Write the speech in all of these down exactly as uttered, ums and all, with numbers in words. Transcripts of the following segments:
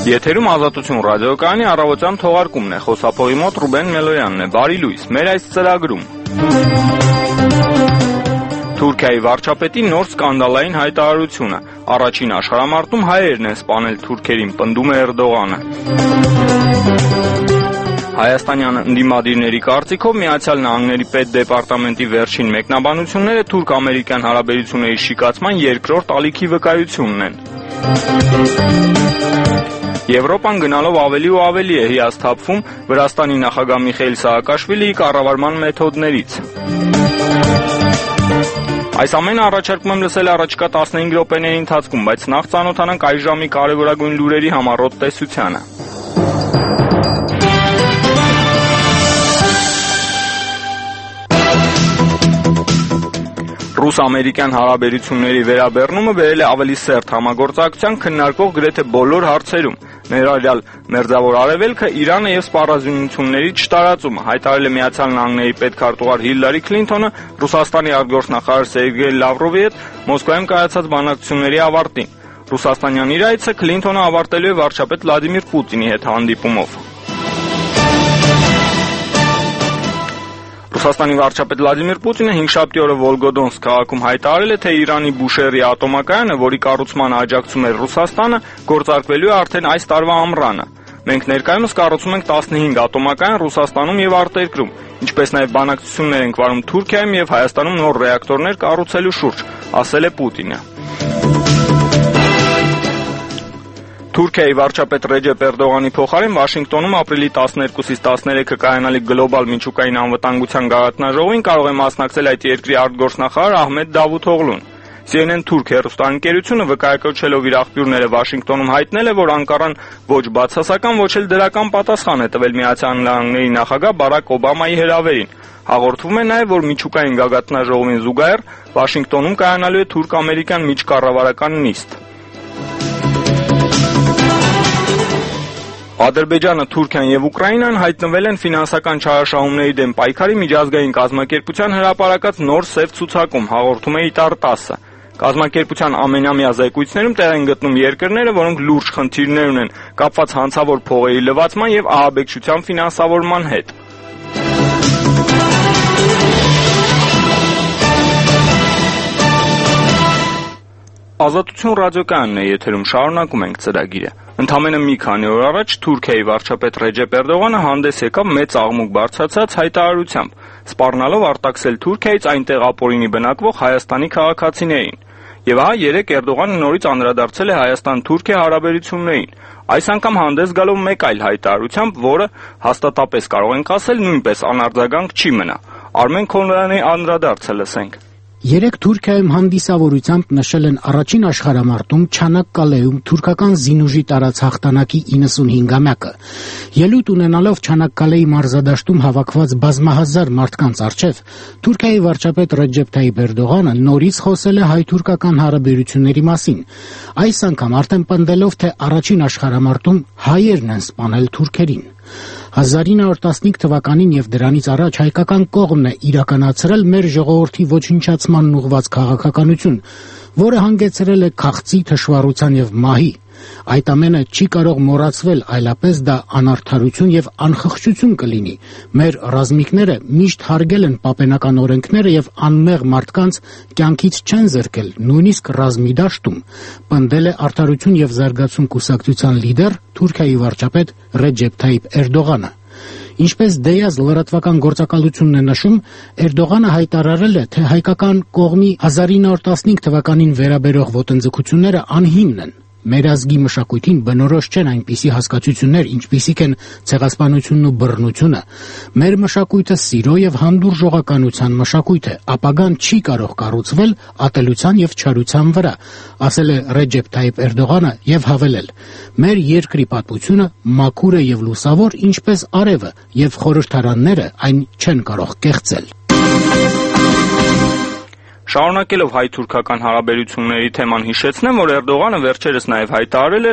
Եթերում Ազատություն ռադիոկայանի առավոտյան թողարկումն է, խոսափողի մոտ Ռուբեն Մելոյանն է, բարի լույս, մեր այս ծրագրում։ Թուրքիայի վարչապետի նոր սկանդալային հայտարարությունը, առաջին աշխարհամարտում հայերն են սպանել թուրքերին, պնդում է Էրդողանը։ Հայաստանյան ընդդիմադիրների կարծիքով Միացյալ Նահանգների պետդեպարտամենտի վերջին մեկնաբանությունները թուրք-ամերիկյան հարաբերությունների շիկացման երկրորդ ալիքի վկայությունն են։ Եվրոպան գնալով ավելի ու ավելի է հիասթափվում Վրաստանի նախագահ Միխայիլ Սահակաշվիլիի կառավարման մեթոդներից։ Այս ամենը առաջարկում եմ լսել առաջիկա տասնհինգ րոպեների ընթացքում, բայց նախ ծանոթանանք այս ժամի կարևորագույն լուրերի համառոտ տեսությանը։ Ռուս-ամերիկյան հարաբերությունների վերաբերնումը բերել է ավելի սերտ համագործակցության քննարկող գրեթե բոլոր հարցերում, ներառյալ Մերձավոր Արևելքը, Իրանը եւ սպառազինությունների չտարածումը, հայտարարել է Միացյալ Նահանգների պետքարտուղար Հիլարի Քլինթոնը Ռուսաստանի արտգործնախարար Սերգեյ Լավրովի հետ Մոսկվայում կայացած բանակցությունների ավարտին։ Ռուսաստանյան իր այցը Քլինթոնը ավարտելու է վարչապետ Վլադիմիր Պուտինի հետ հանդիպումով։ Ռուսաստանի վարչապետ Վլադիմիր Պուտինը հինգշաբթի օրը Վոլգոդոնսկ քաղաքում հայտարարել է, թե Իրանի Բուշեհրի ատոմակայանը, որի կառուցմանը աջակցում էր Ռուսաստանը, գործարկվելու է արդեն այս տարվա ամռանը։ Մենք ներկայումս կառուցում ենք տասնհինգ ատոմակայան Ռուսաստանում եւ արտերկրում, ինչպես նաեւ բանակցություններ ենք վարում Թուրքիայում եւ Հայաստանում նոր ռեակտորներ կառուցելու շուրջ, ասել է Պուտինը։ Թուրքիայի վարչապետ Ռեջեփ Էրդողանի փոխարեն Վաշինգտոնում ապրիլի տասներկուսից տասներեքը կայանալիք գլոբալ միջուկային անվտանգության գագաթնաժողովին կարող է մասնակցել այդ երկրի արտգործնախարար Ահմեդ Դավութօղլուն։ C N N Թուրք հեռուստաընկերությունը վկայակոչելով իր աղբյուրները Վաշինգտոնում հայտնել է, որ Անկարան ոչ բացասական, ոչ էլ դրական պատասխան է տվել Միացյալ Նահանգների նախագահ Բարակ Օբամայի հրավերին։ Հաղորդվում է նաև, որ միջուկային գագաթնաժողովին զուգահեռ Վաշինգտոնում կայանալու է թուրք-ամերիկյան միջկառավարական նիստ։ Ադրբեջանը, Թուրքիան եւ Ուկրաինան հայտնվել են ֆինանսական չարաշահումների դեմ պայքարի միջազգային կազմակերպության հրապարակած նոր սև ցուցակում, հաղորդում է Իտար տասը։ Կազմակերպության ամենամյա զեկույցներում տեղ են գտնում երկրները, որոնք լուրջ խնդիրներ ունեն կապված հանցավոր փողերի լվացման եւ ահաբեկչության ֆինանսավորման հետ։ Ազատություն ռադիոկայանն է եթերում, շարունակում ենք ծրագիրը։ Ընդամենը մի քանի օր առաջ Թուրքիայի վարչապետ Ռեջեփ Էրդողանը հանդես եկավ մեծ աղմուկ բարձրացած հայտարարությամբ, սպառնալով արտաքսել Թուրքիայից այնտեղ ապօրինի բնակվող Հայաստանի քաղաքացիներին։ Եվ ահա երեկ Էրդողանը նորից անդրադարձել է Հայաստան-Թուրքիա հարաբերություններին, այս անգամ հանդես գալով մեկ այլ հայտարարությամբ, որը հաստատապես կարող ենք ասել նույնպես անարձագանք չի մնա։ Արմեն Քոնրյանի անդրադարձը լսենք։ Երեկ Թուրքիայում հանդիսավորությամբ նշել են առաջին աշխարհամարտում Չանաքկալեում թուրքական զինուժի տարած հաղթանակի իննսունհինգամյակը։ Ելույթ ունենալով Չանաքկալեի մարզադաշտում հավաքված բազմահազար մարդկանց առջև, Թուրքիայի վարչապետ Ռեջեփ Թայիփ Էրդողանը նորից խոսել է հայ-թուրքական հարաբերությունների մասին, այս անգամ արդեն պնդելով, թե առաջին աշխարհամարտում հայերն են սպանել թուրքերին։ հազար ինը հարյուր տասնհինգ թվականին եւ դրանից առաջ հայկական կողմն է իրականացրել մեր ժողովրդի ոչնչացմանն ուղղված քաղաքականություն, որը հանգեցրել է քաղցի, թշվառության եւ մահի։ Այդ ամենը չի կարող մոռացվել, այլապես դա անարդարություն եւ անխղճություն կլինի։ Մեր ռազմիկները միշտ հարգել են պապենական օրենքները եւ անմեղ մարդկանց կյանքից չեն զրկել, նույնիսկ ռազմի դաշտում, պնդել է Արդարություն եւ զարգացում կուսակցության լիդեր Թուրքիայի վարչապետ Ռեջեփ Թայիփ Էրդողանը։ Ինչպես Դեյազ լրատվական գործակալությունն է նշում, Էրդողանը հայտարարել է, թե հայկական կողմի հազար ինը հարյուր տասնհինգ թվականին վերաբերող ոտնձգությունները անհիմն են։ Մեր ազգի մշակույթին բնորոշ չեն այնպիսի հասկացություններ, ինչպիսիք են ցեղասպանությունն ու բռնությունը։ Մեր մշակույթը սիրո եւ հանդուրժողականության մշակույթ է, ապագան չի կարող կառուցվել ատելության եւ չարության վրա, ասել է Ռեջեփ Թայիփ Էրդողանը եւ հավելել. Մեր երկրի պատմությունը մաքուր է եւ լուսավոր, ինչպես արևը, եւ խորհրդարանները այն չեն կարող կեղծել։ Շարունակելով հայ-թուրքական հարաբերությունների թեման հիշեցնեմ, որ Էրդողանը վերջերս նաև հայտարարել էր,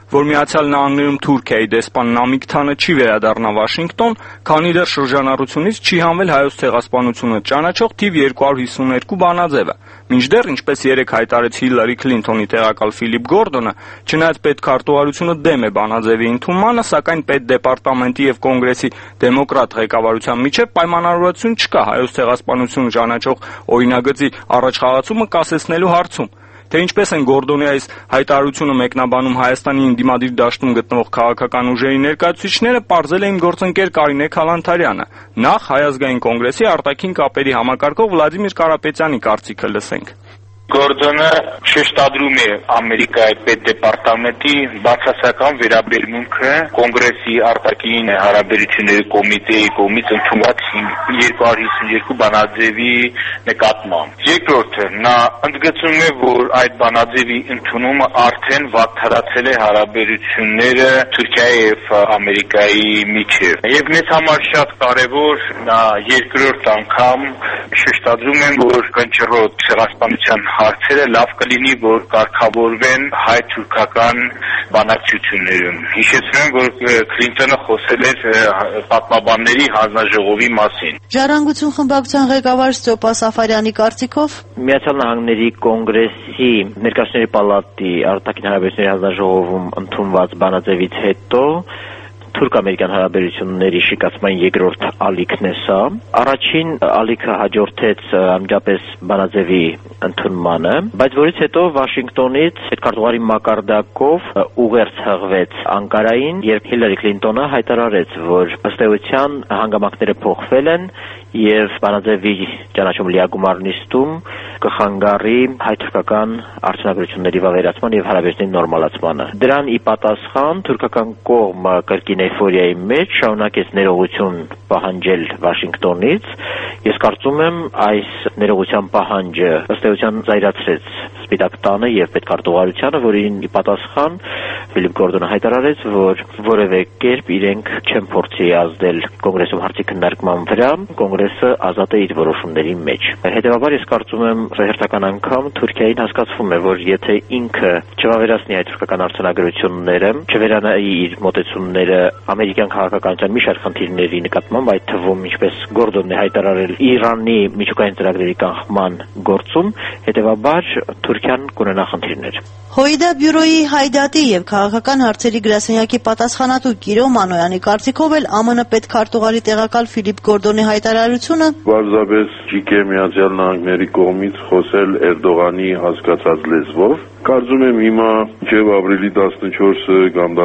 որ Միացյալ Նահանգներում Թուրքիայի դեսպան Նամիկ Թանը չի վերադառնա Վաշինգտոն, քանի դեռ շրջանառությունից չի հանվել Հայոց ցեղասպանությունը ճանաչող թիվ երկու հարյուր հիսուններկու բանաձևը։ Մինչդեռ, ինչպես երեկ հայտարարեց Հիլարի Քլինթոնի տեղակալ Ֆիլիպ Գորդոնը, չնայած պետքարտուղարությունը դեմ է բանաձևի ընդունմանը, սակայն պետդեպարտամենտի եւ Կոնգրեսի դեմոկրատ ղեկավարության միջեւ պայմանավորվածություն չկա Հայոց ցեղասպանություն ճանաչող օրինագծի առաջխաղացումը կասեցնելու հարցում։ Թե ինչպես են Գորդոնի այս հայտարարությունը մեկնաբանում Հայաստանի ընդդիմադիր դաշտում գտնվող քաղաքական ուժերի ներկայացուցիչները, պարզել էին գործընկեր Կարինե Քալանթարյանը։ Նախ Հայ ազգային կոնգրեսի արտաքին կապերի համակարգող Վլադիմիր Կարապետյանի կարծիքը լսենք։ Գորդոնը շեշտադրում է Ամերիկայի պետդեպարտամենտի բացասական վերաբերմունքը Կոնգրեսի արտաքին հարաբերությունների կոմիտեի կողմից ընդունված երկու հարյուր հիսունյոթ բանաձևի նկատմամբ։ Երկրորդը, նա ընդգծում է, որ այդ բանաձևի ընդունումը արդեն վատթարացել է հարաբերությունները Թուրքիայի եւ Ամերիկայի միջեւ։ Եվ մեզ համար շատ կարեւոր նա երկրորդ անգամ շեշտադրում է, որ կնճռոտ ցեղասպանության հարցերը լավ կլինի, որ կարգավորվեն հայ-թուրքական բանակցություններում։ Հիշեցնում եմ, որ Քլինթոնը խոսել էր պատմաբանների հանձնաժողովի մասին։ Ժառանգություն խմբակցության ղեկավար Ստյոպա Սաֆարյանի կարծիքով Միացյալ Նահանգների Կոնգրեսի Ներկայացուցիչների պալատի արտաքին հարաբերությունների հանձնաժողովում ընդունված բանաձևից հետո թուրք-ամերիկյան հարաբերությունների շիկացման երկրորդ ալիքն է սա։ Առաջին ալիքը հաջորդեց անմիջապես բանաձևի ընդունմանը, բայց որից հետո Վաշինգտոնից պետքարտուղարի մակարդակով ուղերձ հղվեց Անկարային, երբ Հիլարի Քլինթոնը հայտարարեց, որ ըստ էության հանգամանքները փոխվել են եւ բանաձևի ճանաչում լիագումար նիստում կխանգարի հայ-թուրքական արդյունաբերությունների վավերացման եւ հարաբերությունների նորմալացմանը։ Դրան ի պատասխան թուրքական կողմը կրկին էйֆորիայի մեջ շարունակեց ներողություն պահանջել Վաշինգտոնից։ Ես կարծում եմ այս ներողության պահանջը ըստ էության զայրացրեց Սպիտակ տանը եւ պետքարտուղարությանը, որին ի պատասխան Ֆիլիպ Գորդոնը հայտարարեց, որ որևէ կերպ իրենք չեն փորձի ազդել կոնգրեսում հարցի քննարկման վրա, կոնգրեսը ազատ է իր որոշումների մեջ։ Հետևաբար ես կարծում եմ հերթական անգամ Թուրքիային հասկացվում է, որ եթե ինքը չվավերացնի հայ-թուրքական արդյունագրությունները, չվերանայի իր մոտեցումները ամերիկյան քաղաքականության մի շարք խնդիրների նկատմամբ, այդ թվում ինչպես Գորդոնն է հայտարարել Իրանի միջուկային ծրագրերի կանխման գործում, հետևաբար Թուրքիան կունենա խնդիրներ։ Հոիդա բյուրոյի հայդատի եւ քաղաքական հարցերի գրասենյակի պատասխանատու Կիրո Մանոյանի կարծիքով էլ ԱՄՆ պետքարտուղարի տեղակալ Ֆիլիպ Գորդոնի հայտարարությունը պարզապես ջիկ է Միացյալ Նահանգների կողմից խոսել Էրդողանի հասկացած լեզվով։ Կարծում եմ հիմա մինչև ապրիլի տասնչորսը կամ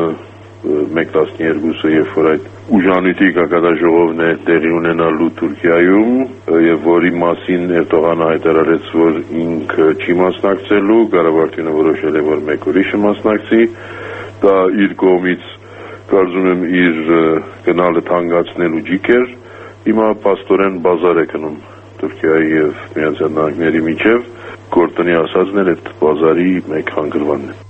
մեկ տասներկուսը, երբ որ այդ ուժանույթի կակադաժողովն է տեղի ունենալու Թուրքիայում եւ որի մասին Էրդողանը հայտարարեց, որ ինքը չի մասնակցելու, կառավարությունը որոշել է, որ մեկ ուրիշը մասնակցի, դա իր կողմից կարծում եմ իր գնալը թանկացնելու ջիկ էր, հիմա պաստորեն բազար է գնում Թուրքիայի եւ Միացյալ Նահանգների միջեւ, Գորդոնի ասածն էլ այդ բազարի մեկ հանգրվանն է։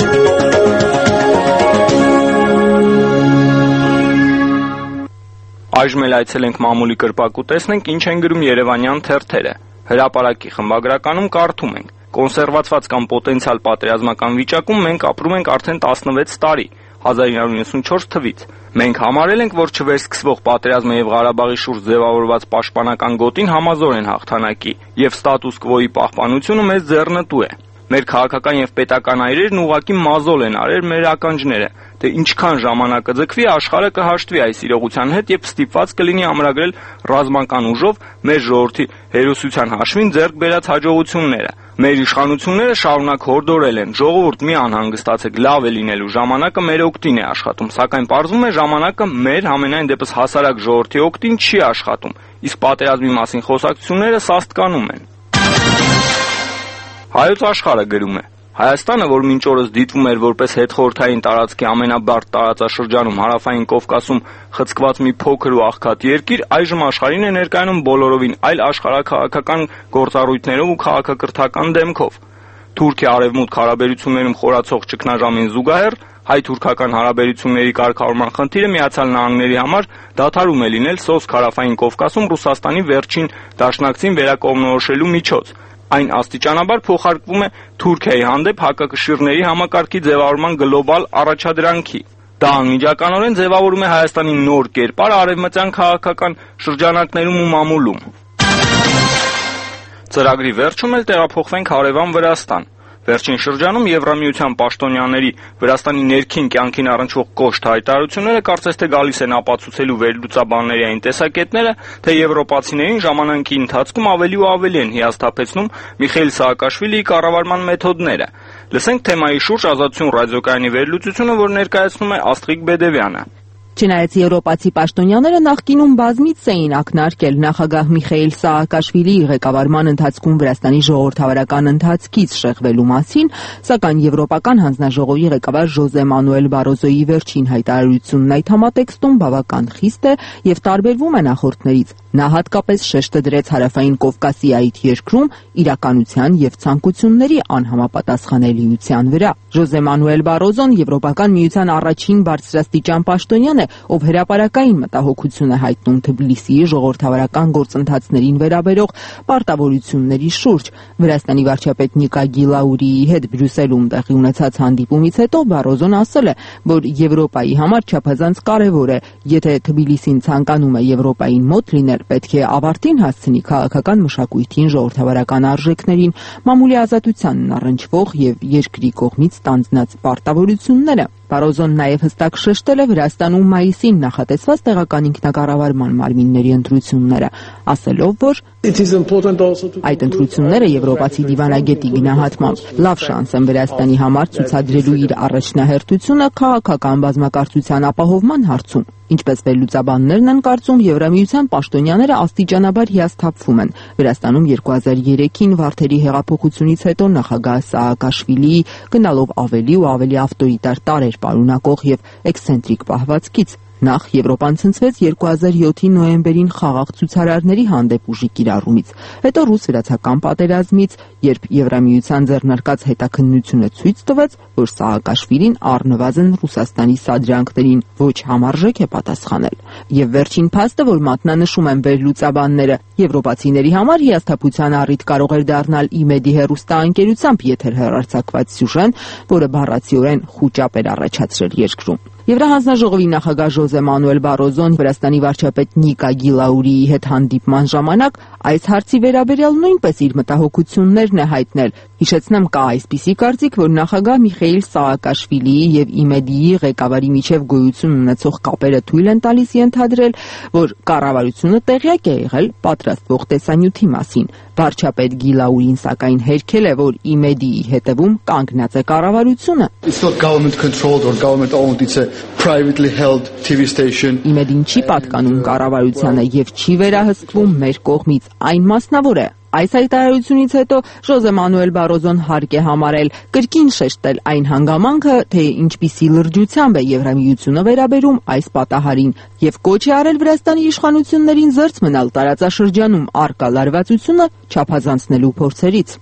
Այժմ էլ այցելենք մամուլի կրպակ ու տեսնենք ինչ են գրում երևանյան թերթերը։ Հրապարակի խմբագրականում կարդում ենք. կոնսերվացված կամ պոտենցիալ պատերազմական վիճակում մենք ապրում ենք արդեն տասնվեց տարի, հազար ինը հարյուր նվաթ թվից։ Մենք համարել ենք, որ չվերսկսվող պատերազմը եւ Ղարաբաղի շուրջ ձևավորված պաշտպանական գոտին համազոր են հաղթանակի, եւ ստատուս կվոյի պահպանությունը մեզ ձեռնտու է։ Մեր քաղաքական եւ պետական այրերն ուղղակի մազոլ են արել մեր ականջները, թե ինչքան ժամանակը ձգվի աշխարհը կհաշտվի այս իրողության հետ եւ ստիպված կլինի ամրագրել ռազմական ուժով մեր ժողովրդի հերոսության հաշվին ձեռք բերած հաջողությունները։ Մեր իշխանությունները շարունակ հորդորել են. ժողովուրդ մի անհանգստացեք, լավ է լինելու, ժամանակը մեր օգտին է աշխատում, սակայն պարզվում է ժամանակը մեր համենայն դեպս հասարակ ժողովրդի օգտին չի աշխատում, իսկ պատերազմի մասին խոսակցությունները սաստկանում են։ Հայոց աշխարհը գրում է. Հայաստանը, որ մինչ օրս դիտվում էր որպես հետխորհրդային տարածքի ամենաբարդ տարածաշրջանում հարավային Կովկասում խցկված մի փոքր ու աղքատ երկիր, այժմ աշխարհին է ներկայանում բոլորովին այլ աշխարհաքաղաքական գործառույթներով ու քաղաքակրթական դեմքով։ Թուրքիա-արևմուտք հարաբերություններում խորացող ճգնաժամին զուգահեռ հայ-թուրքական հարաբերությունների կարգավորման խնդիրը Միացյալ Նահանգների համար դադարում է լինել սոսկ հարավային Կովկասում Ռուսաստանի վերջին դաշնակցին վերակողմնորոշելու միջոց։ Այն աստիճանաբար փոխարկվում է Թուրքիայի հանդեպ հակակշիռների համակարգի ձևավորման գլոբալ առաջադրանքի։ Դա անմիջականորեն ձևավորում է Հայաստանի նոր կերպար արևմտյան քաղաքական շրջանակներում ու մամուլում։ Ծրագրի վերջում էլ տեղափոխվենք հարևան Վրաստան։ Վերջին շրջանում Եվրամիության պաշտոնյաների Վրաստանի ներքին կյանքին առնչվող կոշտ հայտարարությունները կարծես թե գալիս են ապացուցելու վերլուծաբանների այն տեսակետները, թե եվրոպացիներին ժամանակի ընթացքում ավելի ու ավելի են հիասթափեցնում Միխայիլ Սաակաշվիլիի կառավարման մեթոդները։ Լսենք թեմայի շուրջ Ազատություն ռադիոկայանի վերլուծությունը, որ ներկայացնում է Աստղիկ Բեդևյանը։ Չնայած եվրոպացի պաշտոնյաները նախկինում բազմիցս էին ակնարկել նախագահ Միխայիլ Սաակաշվիլիի ղեկավարման ընթացքում Վրաստանի ժողովրդավարական ընթացքից շեղվելու մասին, սակայն Եվրոպական հանձնաժողովի ղեկավար Ժոզե Մանուել Բարոզոյի վերջին հայտարարությունն այդ համատեքստում բավական խիստ է եւ տարբերվում է նախորդներից։ Նա հատկապես շեշտը դրեց Հարավային Կովկասի այդ երկրում իրականության եւ ցանկությունների անհամապատասխանելիության վրա։ Ժոզե Մանուել Բարոզոն Եվրոպական միության առաջին բարձրաստիճան պաշտոնյան է, ով հրապարակային մտահոգություն է հայտնում Թբիլիսիի ժողովրդավարական գործընթացներին վերաբերող պարտավորությունների շուրջ։ Վրաստանի վարչապետ Նիկա Գիլաուրիի հետ Բրյուսելում տեղի ունեցած հանդիպումից հետո Բարոզոն ասել է, որ Եվրոպայի համար չափազանց կարևոր է, եթե Թբիլիսին ցանկանում է Եվրոպային մոտ լինել, պետք է ավարտին հասցնի քաղաքական մշակույթին, ժողովրդավարական արժեքներին, մամուլի ազատությանն առնչվող եւ երկրի կողմից ստանձնած պարտավորությունները։ Բարոզոն նաև հստակ շեշտել է Վրաստանում մայիսին նախատեսված տեղական ինքնակառավարման մարմինների ընտրությունները, ասելով, որ այդ ընտրությունները եվրոպացի դիվանագետի գնահատմամբ լավ շանս են Վրաստանի համար ցուցադրելու իր առաջնահերթությունը քաղաքական բազմակարծության ապահովման հարցում։ Ինչպես վերլուծաբաններն են կարծում, Եվրամիության պաշտոնյաները աստիճանաբար հիասթափվում են։ Վրաստանում երկու հազար երեքին Վարդերի հեղափոխությունից հետո նախագահ Սաակաշվիլիի գնալով ավելի ու ավելի ավտորիտար տարեր պարունակող եւ էքսցենտրիկ պահվածքից։ Նախ Եվրոպան ցնցվեց երկու հազար յոթի նոյեմբերին խաղաղ ցուցարարների հանդեպ ուժի կիրառումից, հետո ռուս-վրացական պատերազմից, երբ Եվրամիության ձեռնարկած հետաքննությունը ցույց տվեց, որ Սաակաշվիլին առնվազն Ռուսաստանի սադրանքներին ոչ համարժեք է պատասխանել։ Եվ վերջին փաստը, որ մատնանշում են վերլուծաբանները, եվրոպացիների համար հիասթափության առիթ կարող էր դառնալ ԻՄԵԴ-ի հեռուստաընկերությամբ եթեր հեռարձակված սյուժեն, որը բառացիորեն խուճապ էր առաջացրել երկրում։ Եվրահանձնաժողովի նախագահ Ժոզե Մանուել Բարոզոն Վրաստանի վարչապետ Նիկա Գիլաուրիի հետ հանդիպման ժամանակ այս հարցի վերաբերյալ նույնպես իր մտահոգություններն է հայտնել։ Հիշեցնեմ, կա այսպիսի կարծիք, որ նախագահ Միխայիլ Սաակաշվիլիի եւ ԻՄԵԴ-ի ղեկավարի միջև գոյություն ունեցող կապերը թույլ են տալիս ենթադրել, որ կառավարությունը տեղյակ է եղել պատրաստվող տեսանյութի մասին։ Վարչապետ Գիլաուրին սակայն հերքել է, որ ԻՄԵԴ-ի հետևում կանգնած է կառավարությունը։ ԻՄԵԴ-ին չի պատկանում կառավարությանը եւ չի վերահսկվում մեր կողմից, այն մասնավոր է։ Այս հայտարարությունից հետո Ժոզե Մանուել Բարոզոն հարկ է համարել կրկին շեշտել այն հանգամանքը, թե ինչպիսի լրջությամբ է Եվրամիությունը վերաբերում այս պատահարին եւ կոչ է արել Վրաստանի իշխանություններին զերծ մնալ տարածաշրջանում առկա լարվածությունը չափազանցնելու փորձերից։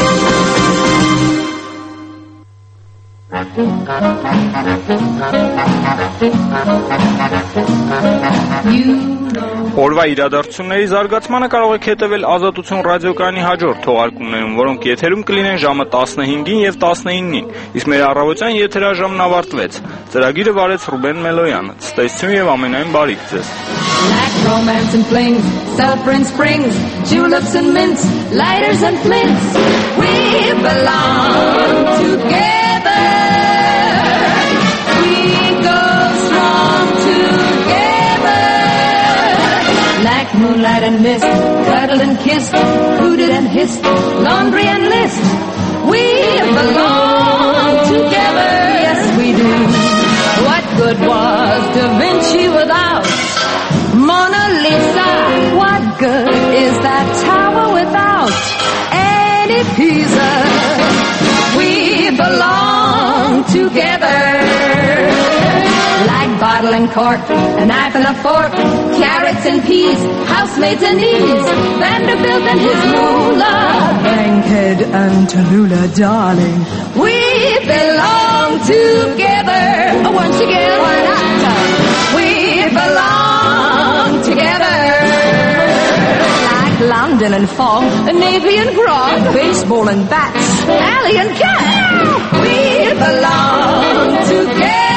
Օրվա իրադարձությունների զարգացմանը կարող եք հետևել Ազատություն ռադիոկայանի հաջորդ թողարկումներում, որոնք եթերում կլինեն ժամը տասնհինգին եւ տասնինին, իսկ մեր առավոտյան եթերաժամն ավարտվեց։ Ծրագիրը վարեց Ռուբեն Մելոյանը։ Ցտեսություն եւ ամենայն բարիք ձեզ։ Black romance and flings, Southern springs, tulips and mints, lighters and flints. We belong together. We go strong together. Like moonlight and mist, cuddled and kissed, hooted and hissed, laundry and list. We belong together. Yes, we do. What good was Da Vinci without Mona Lisa? What good is that tower without Annie Pisa? We belong together. Like bottle and cork, a knife and a fork, carrots and peas, housemaids and ease, Vanderbilt and his moolah, Bankhead and Tallulah, darling. We belong together. Oh, once again, why not? We belong together. Like London London and fog, a navy and grog, baseball and bats, alley and cat. We belong together.